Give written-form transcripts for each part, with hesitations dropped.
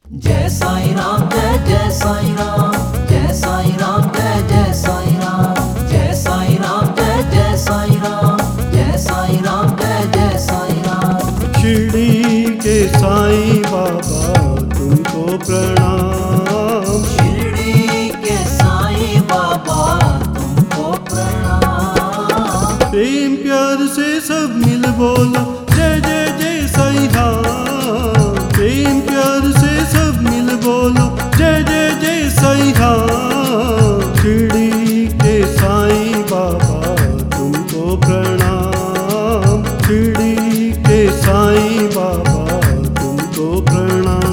जय साईं राम, जय जय साईं राम, जय साईं राम, जय जय साईं राम, जय साईं राम, जय जय साईं राम, जय साईं राम, जय जय साईं राम। शिरडी के साईं बाबा तुमको प्रणाम। शिरडी के साईं बाबा तुमको प्रणाम। प्रेम प्यार से सब मिल बोलो जय जय जय साईं राम। प्रेम प्यार से सब मिल बोलो जय जय जय साईं राम। शिरडी के साईं बाबा तुमको प्रणाम। शिरडी के साईं बाबा तुमको प्रणाम।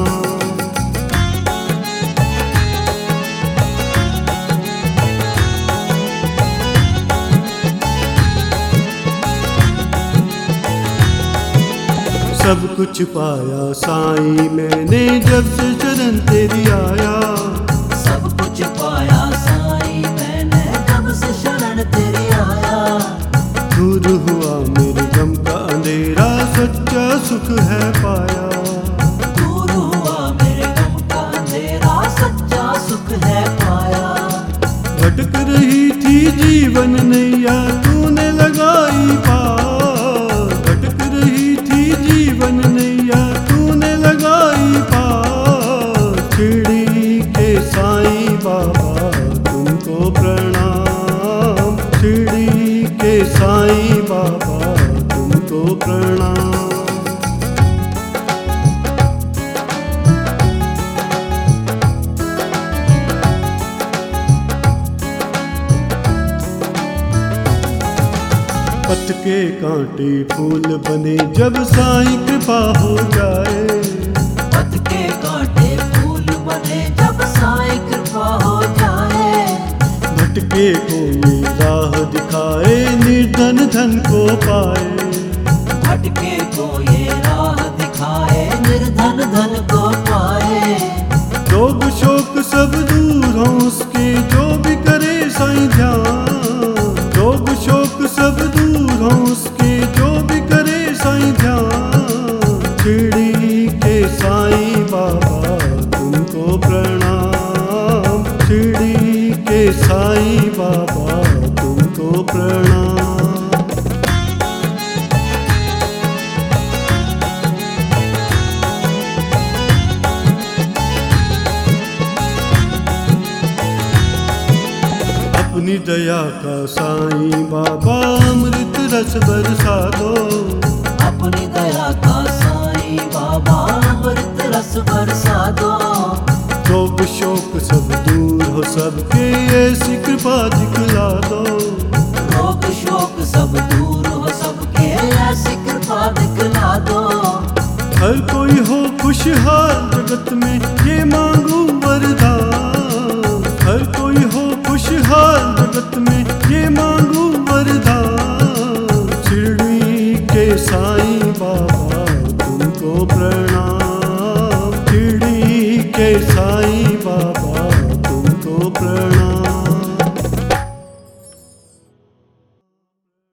सब कुछ पाया साईं मैंने जब से चरण तेरी आया। सब कुछ पाया साईं मैंने जब से शरण तेरी आया। दूर हुआ मेरे गम का अंधेरा सच्चा सुख है पाया। दूर हुआ मेरे गम का अंधेरा सच्चा सुख है पाया। भटक रही थी जीवन नैया तूने लगाई पार। भटक रही थी जीवन नैया तूने लगाई पार। शिरडी के साईं बाबा तुमको प्रणाम। शिरडी के साईं बाबा तुमको प्रणाम। पथ के कांटे फूल बने जब साईं कृपा हो जाए। पथ के कांटे फूल बने जब साईं कृपा हो जाए। भटके को ये राह दिखाए निर्धन धन को पाए। भटके को ये राह दिखाए निर्धन धन को पाए। रोग शोक सब दूर हो उसके जो भी करे साईं ध्यान। रोग शोक सब दूर हो उसके जो भी करे साईं ध्यान। शिरडी के साईं बाबा तुमको प्रणाम। शिरडी के साईं बाबा तुमको प्रणाम। अपनी दया का साईं बाबा अमृत रस बरसा दो। अपनी दया का साईं बाबा अमृत रस बरसा दो। रोग शोक सब दूर हो सबके ऐसी कृपा दिखला दो। रोग शोक सब दूर हो सबके ऐसी कृपा दिखला दो। हर कोई हो खुशहाल जगत में ये मांगू वरदान। हर कोई हो खुशहाल जगत में ये मांगू वरदान। शिरडी के साईं बाबा तुमको प्रणाम। शिरडी के साईं